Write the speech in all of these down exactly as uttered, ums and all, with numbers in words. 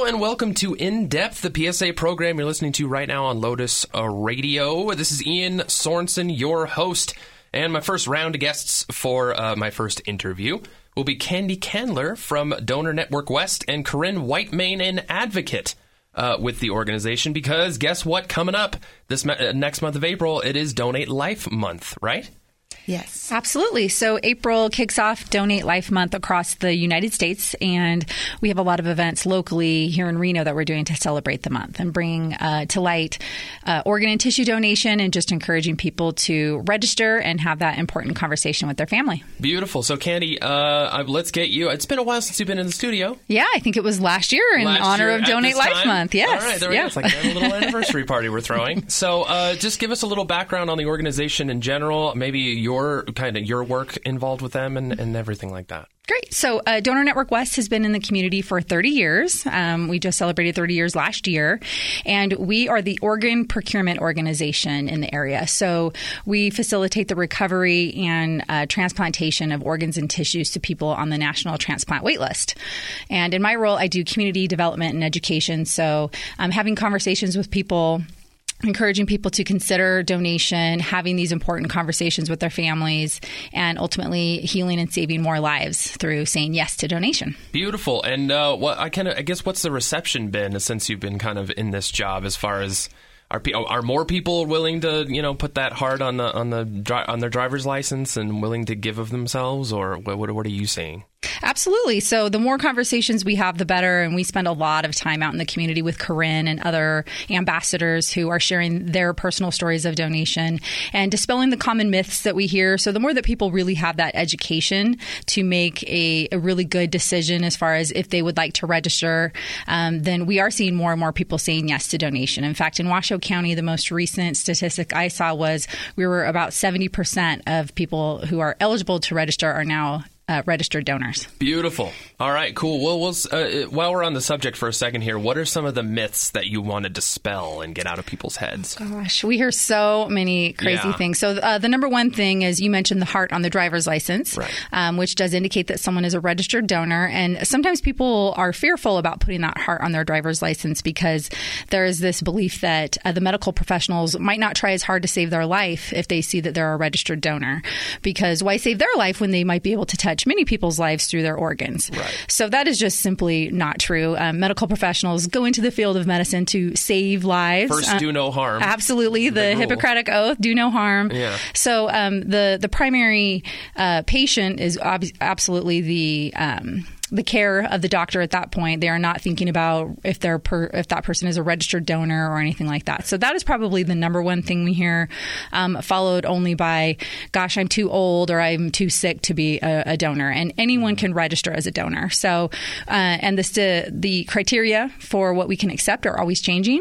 and welcome to In Depth, the P S A program you're listening to right now on Lotus uh, Radio. This is Ian Sorensen, your host, and my first round of guests for uh, my first interview will be Candy Candler from Donor Network West and Corinne Whitemane, an advocate uh, with the organization, because guess what? Coming up this ma- uh, next month of April, it is Donate Life Month, right? Yes. Absolutely. So April kicks off Donate Life Month across the United States, and we have a lot of events locally here in Reno that we're doing to celebrate the month and bring uh, to light uh, organ and tissue donation, and just encouraging people to register and have that important conversation with their family. Beautiful. So, Candy, uh, let's get you. It's been a while since you've been in the studio. Yeah, I think it was last year in last honor year of Donate Life time. Month. Yes. All right, there we yeah. go. It's like a little anniversary party we're throwing. So uh, just give us a little background on the organization in general, maybe your kind of your work involved with them and, and everything like that. Great. So uh, Donor Network West has been in the community for thirty years. Um, we just celebrated thirty years last year, and we are the organ procurement organization in the area. So we facilitate the recovery and uh, transplantation of organs and tissues to people on the National Transplant Waitlist. And in my role, I do community development and education. So I'm having conversations with people, encouraging people to consider donation, having these important conversations with their families, and ultimately healing and saving more lives through saying yes to donation. Beautiful. And uh, what I kind of, I guess, what's the reception been since you've been kind of in this job? As far as are are more people willing to, you know, put that hard on the on the on their driver's license and willing to give of themselves, or what what are you seeing? Absolutely. So the more conversations we have, the better. And we spend a lot of time out in the community with Corinne and other ambassadors who are sharing their personal stories of donation and dispelling the common myths that we hear. So the more that people really have that education to make a, a really good decision as far as if they would like to register, um, then we are seeing more and more people saying yes to donation. In fact, in Washoe County, the most recent statistic I saw was we were about seventy percent of people who are eligible to register are now Uh, registered donors. Beautiful. All right, cool. Well, we'll uh, while we're on the subject for a second here, what are some of the myths that you want to dispel and get out of people's heads? Gosh, we hear so many crazy yeah. things. So uh, the number one thing is you mentioned the heart on the driver's license, right. um, which does indicate that someone is a registered donor. And sometimes people are fearful about putting that heart on their driver's license because there is this belief that uh, the medical professionals might not try as hard to save their life if they see that they're a registered donor. Because why save their life when they might be able to touch many people's lives through their organs? Right. So that is just simply not true. Um, medical professionals go into the field of medicine to save lives. First, uh, do no harm. Absolutely. The rule. Hippocratic Oath, do no harm. Yeah. So um, the, the primary uh, patient is ob- absolutely the... Um, the care of the doctor at that point. They are not thinking about if they're per, if that person is a registered donor or anything like that. So that is probably the number one thing we hear, um, followed only by, gosh, I'm too old or I'm too sick to be a, a donor. And anyone can register as a donor. So, uh, and this, uh, the criteria for what we can accept are always changing.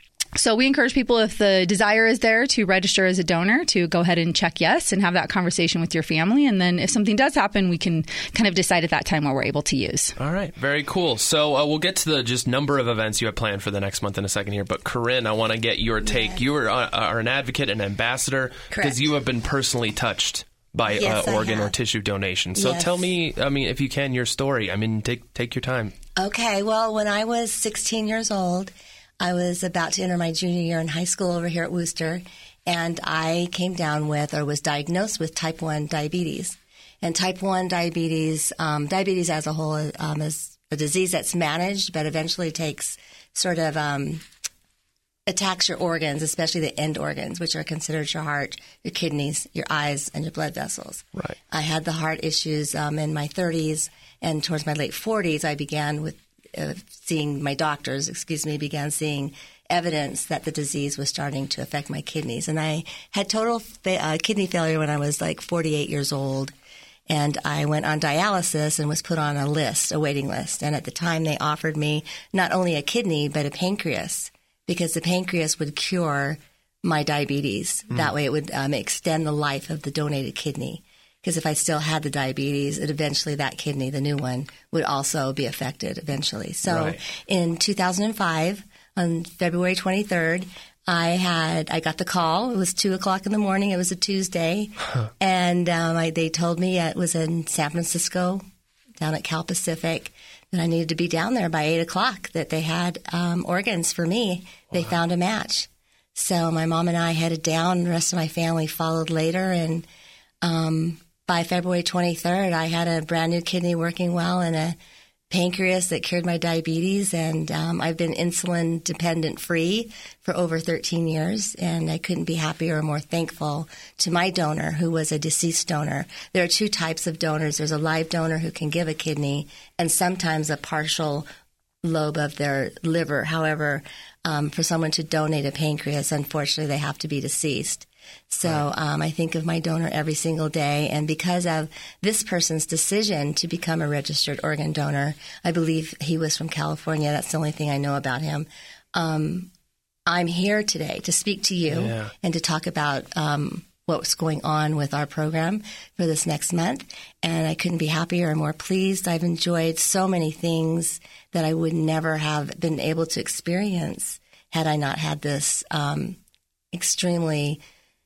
So we encourage people, if the desire is there to register as a donor, to go ahead and check yes and have that conversation with your family. And then if something does happen, we can kind of decide at that time what we're able to use. All right. Very cool. So uh, we'll get to the just number of events you have planned for the next month in a second here. But Corinne, I want to get your take. Yes. You are, uh, are an advocate and ambassador because you have been personally touched by yes, uh, organ or tissue donation. So yes. tell me, I mean, if you can, your story. I mean, take take your time. Okay. Well, when I was sixteen years old, I was about to enter my junior year in high school over here at Wooster, and I came down with or was diagnosed with type one diabetes. And type one diabetes, um, diabetes as a whole um, is a disease that's managed, but eventually takes sort of um, attacks your organs, especially the end organs, which are considered your heart, your kidneys, your eyes, and your blood vessels. Right. I had the heart issues um, in my thirties, and towards my late forties, I began with Uh, seeing my doctors, excuse me, began seeing evidence that the disease was starting to affect my kidneys. And I had total fa- uh, kidney failure when I was like forty-eight years old. And I went on dialysis and was put on a list, a waiting list. And at the time, they offered me not only a kidney, but a pancreas, because the pancreas would cure my diabetes. Mm. That way it would um, extend the life of the donated kidney. Because if I still had the diabetes, it eventually that kidney, the new one, would also be affected eventually. So right. in two thousand five, on February twenty-third, I had I got the call. It was two o'clock in the morning. It was a Tuesday. Huh. And um, I, they told me it was in San Francisco, down at Cal Pacific, that I needed to be down there by eight o'clock, that they had um, organs for me. Wow. They found a match. So my mom and I headed down. The rest of my family followed later. And um, by February twenty-third, I had a brand new kidney working well and a pancreas that cured my diabetes. And um, I've been insulin dependent free for over thirteen years. And I couldn't be happier or more thankful to my donor, who was a deceased donor. There are two types of donors. There's a live donor who can give a kidney and sometimes a partial lobe of their liver. However, um, for someone to donate a pancreas, unfortunately, they have to be deceased. So um, I think of my donor every single day. And because of this person's decision to become a registered organ donor, I believe he was from California. That's the only thing I know about him. Um, I'm here today to speak to you yeah. and to talk about um, what's going on with our program for this next month. And I couldn't be happier or more pleased. I've enjoyed so many things that I would never have been able to experience had I not had this um, extremely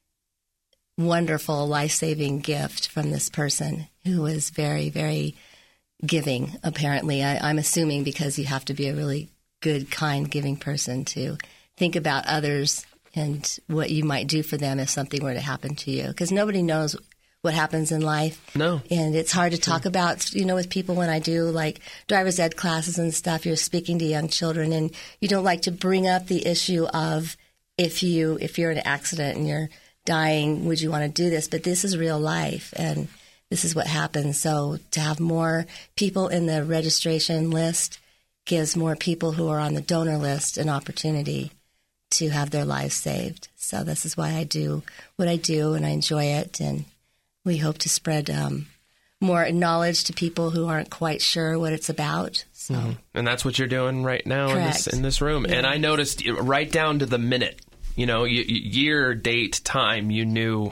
wonderful, life-saving gift from this person who was very, very giving, apparently. I, I'm assuming because you have to be a really good, kind, giving person to think about others and what you might do for them if something were to happen to you. Because nobody knows what happens in life. No. And it's hard to talk about, you know, with people when I do like driver's ed classes and stuff. You're speaking to young children and you don't like to bring up the issue of if you, if you're in an accident and you're dying, would you want to do this? But this is real life and this is what happens. So to have more people in the registration list gives more people who are on the donor list an opportunity to have their lives saved. So this is why I do what I do and I enjoy it. And we hope to spread um, more knowledge to people who aren't quite sure what it's about. So, mm-hmm. And that's what you're doing right now in this, in this room. Yeah. And I noticed right down to the minute, you know, year, date, time, you knew,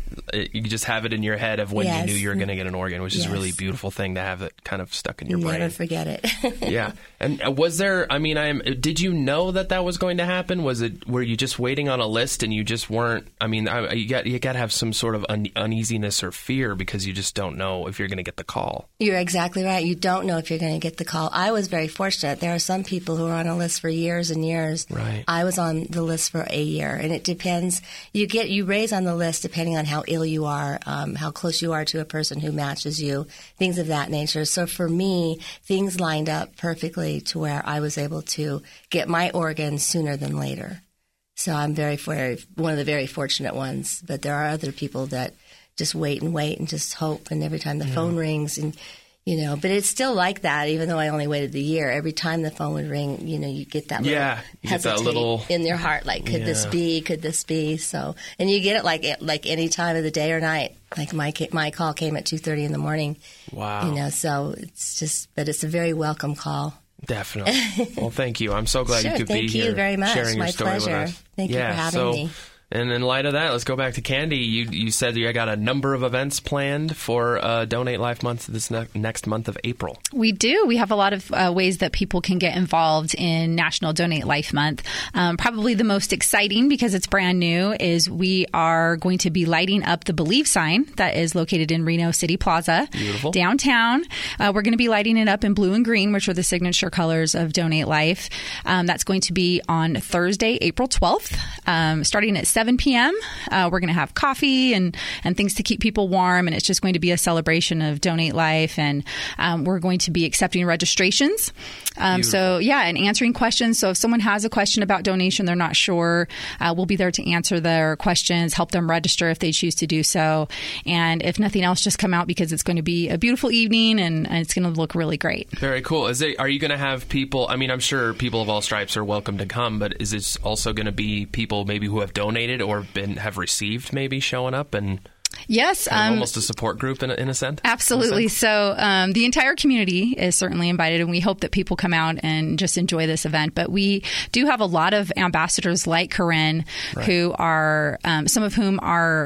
you just have it in your head of when yes. you knew you were going to get an organ, which yes. is a really beautiful thing to have it kind of stuck in your Never brain. Never forget it. Yeah. And was there, I mean, I am, did you know that that was going to happen? Was it, were you just waiting on a list and you just weren't, I mean, I, you got you got to have some sort of un, uneasiness or fear because you just don't know if you're going to get the call. You're exactly right. You don't know if you're going to get the call. I was very fortunate. There are some people who are on a list for years and years. Right. I was on the list for a year, and it depends. You get, you raise on the list depending on how ill you are, um, how close you are to a person who matches you, things of that nature. So for me, things lined up perfectly to where I was able to get my organ sooner than later. So I'm very, very one of the very fortunate ones. But there are other people that just wait and wait and just hope. And every time the yeah. phone rings, and you know, but it's still like that. Even though I only waited a year, every time the phone would ring, you know, you get that little yeah, you get that little in your heart, like, could yeah. this be? Could this be? So, and you get it like like any time of the day or night. Like my my call came at two thirty in the morning. Wow. You know, so it's just, but it's a very welcome call. Definitely. Well, thank you. I'm so glad sure, you could be here. Thank you very much. Sharing My your story pleasure. with us. Thank yeah, you for having so, me. And in light of that, let's go back to Candy. You you said you got a number of events planned for uh, Donate Life Month this ne- next month of April. We do. We have a lot of uh, ways that people can get involved in National Donate Life Month. Um, probably the most exciting, because it's brand new, is we are going to be lighting up the Believe sign that is located in Reno City Plaza, Beautiful. downtown. Uh, we're going to be lighting it up in blue and green, which are the signature colors of Donate Life. Um, that's going to be on Thursday, April twelfth, um, starting at seven p.m. Uh, we're going to have coffee and, and things to keep people warm, and it's just going to be a celebration of Donate Life, and um, we're going to be accepting registrations. Um, so, yeah, and answering questions. So if someone has a question about donation, they're not sure, uh, we'll be there to answer their questions, help them register if they choose to do so. And if nothing else, just come out because it's going to be a beautiful evening, and, and it's going to look really great. Very cool. Is it, are you going to have people, I mean, I'm sure people of all stripes are welcome to come, but is this also going to be people maybe who have donated or been have received maybe showing up and yes, kind of um, almost a support group in a, in a sense? Absolutely. A sense? So um, the entire community is certainly invited, and we hope that people come out and just enjoy this event. But we do have a lot of ambassadors like Corinne, right. who are um, some of whom are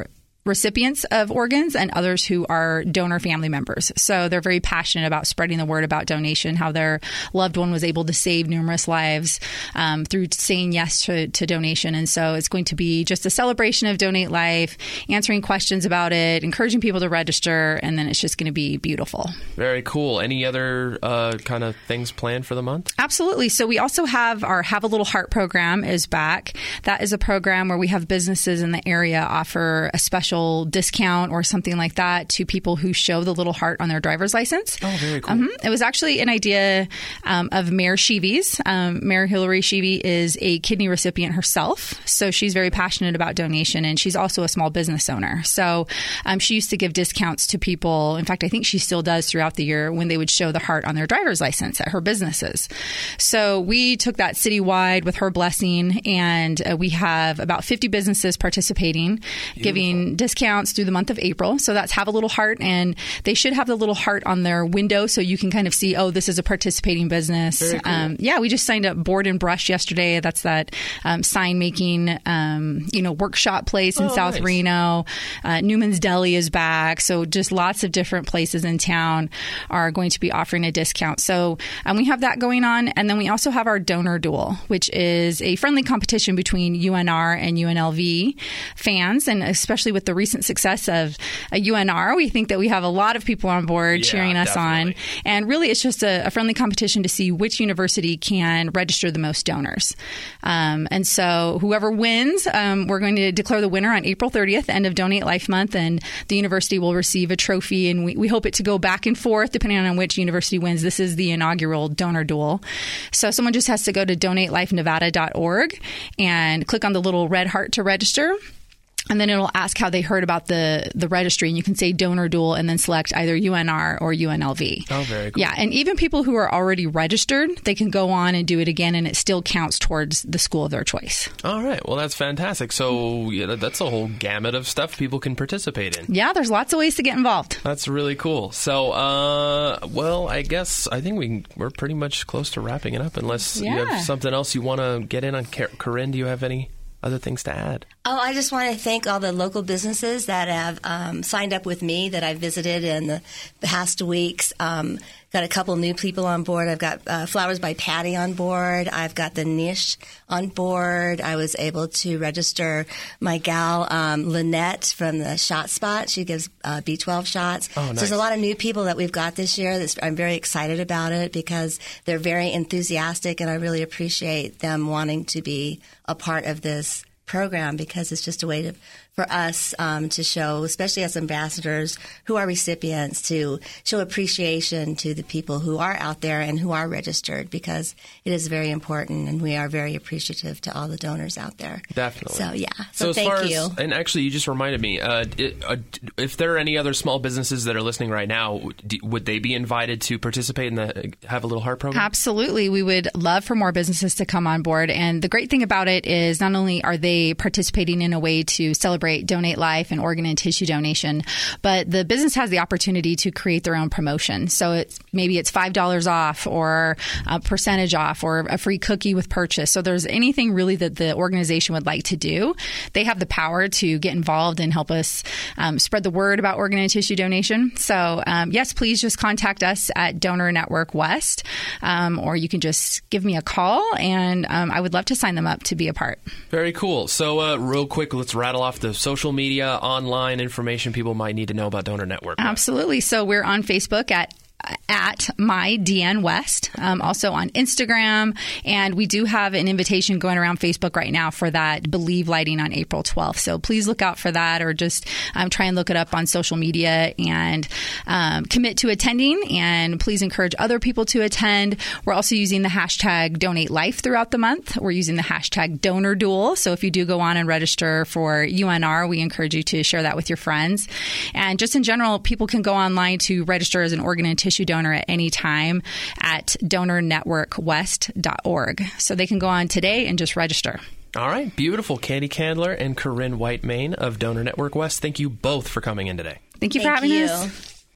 recipients of organs and others who are donor family members. So they're very passionate about spreading the word about donation, how their loved one was able to save numerous lives um, through saying yes to, to donation. And so it's going to be just a celebration of Donate Life, answering questions about it, encouraging people to register, and then it's just going to be beautiful. Very cool. Any other uh, kind of things planned for the month? Absolutely. So we also have our Have a Little Heart program is back. That is a program where we have businesses in the area offer a special discount or something like that to people who show the little heart on their driver's license. Oh, very cool. Um, it was actually an idea um, of Mayor Sheevy's. Um, Mayor Hillary Sheevy is a kidney recipient herself, so she's very passionate about donation, and she's also a small business owner. So um, she used to give discounts to people. In fact, I think she still does throughout the year when they would show the heart on their driver's license at her businesses. So we took that citywide with her blessing, and uh, we have about fifty businesses participating, Beautiful. giving discounts through the month of April. So that's Have a Little Heart, and they should have the little heart on their window so you can kind of see, oh, this is a participating business. Very cool. Um, yeah, we just signed up Board and Brush yesterday. That's that um, sign making, um, you know, workshop place in oh, South nice. Reno. Uh, Newman's Deli is back. So just lots of different places in town are going to be offering a discount. So um, we have that going on. And then we also have our Donor Duel, which is a friendly competition between U N R and U N L V fans, and especially with the recent success of a U N R, we think that we have a lot of people on board yeah, cheering us definitely. on. And really, it's just a, a friendly competition to see which university can register the most donors. Um, and so whoever wins, um, we're going to declare the winner on April thirtieth, end of Donate Life Month, and the university will receive a trophy. And we, we hope it to go back and forth depending on which university wins. This is the inaugural Donor Duel. So someone just has to go to donate life nevada dot org and click on the little red heart to register. And then it'll ask how they heard about the, the registry, and you can say Donor Duel and then select either U N R or U N L V. Oh, very cool. Yeah, and even people who are already registered, they can go on and do it again, and it still counts towards the school of their choice. All right. Well, that's fantastic. So yeah, that's a whole gamut of stuff people can participate in. Yeah, there's lots of ways to get involved. That's really cool. So, uh, well, I guess I think we, we're pretty much close to wrapping it up, unless Yeah. you have something else you want to get in on. Corinne, do you have any other things to add? Oh, I just want to thank all the local businesses that have um, signed up with me that I've visited in the past weeks. Um, got a couple new people on board. I've got uh, Flowers by Patty on board. I've got the Niche on board. I was able to register my gal um, Lynette from the Shot Spot. She gives uh, B twelve shots. Oh, nice. So there's a lot of new people that we've got this year. That's, I'm very excited about it because they're very enthusiastic, and I really appreciate them wanting to be a part of this program, because it's just a way to, for us um, to show, especially as ambassadors who are recipients, to show appreciation to the people who are out there and who are registered, because it is very important, and we are very appreciative to all the donors out there. Definitely. So, yeah. So, So, as thank far you. As, and actually, you just reminded me, uh, it, uh, if there are any other small businesses that are listening right now, d- would they be invited to participate in the Have a Little Heart program? Absolutely. We would love for more businesses to come on board. And the great thing about it is not only are they participating in a way to celebrate Donate Life and organ and tissue donation, but the business has the opportunity to create their own promotion. So it's maybe it's five dollars off, or a percentage off, or a free cookie with purchase. So there's anything really that the organization would like to do, they have the power to get involved and help us um, spread the word about organ and tissue donation. So um, yes, please just contact us at Donor Network West, um, or you can just give me a call, and um, I would love to sign them up to be a part. Very cool. So uh, real quick, let's rattle off the social media, online information people might need to know about Donor Network. Absolutely. So we're on Facebook at at my D N West, um, also on Instagram. And we do have an invitation going around Facebook right now for that Believe lighting on April twelfth. So please look out for that, or just um, try and look it up on social media and um, commit to attending. And please encourage other people to attend. We're also using the hashtag Donate Life throughout the month. We're using the hashtag Donor Duel. So if you do go on and register for U N R, we encourage you to share that with your friends. And just in general, people can go online to register as an organ and tissue donor at any time at donor network west dot org. So they can go on today and just register. All right. Beautiful. Candy Candler and Corinne White-Main of Donor Network West, thank you both for coming in today. Thank you for Thank having you. us.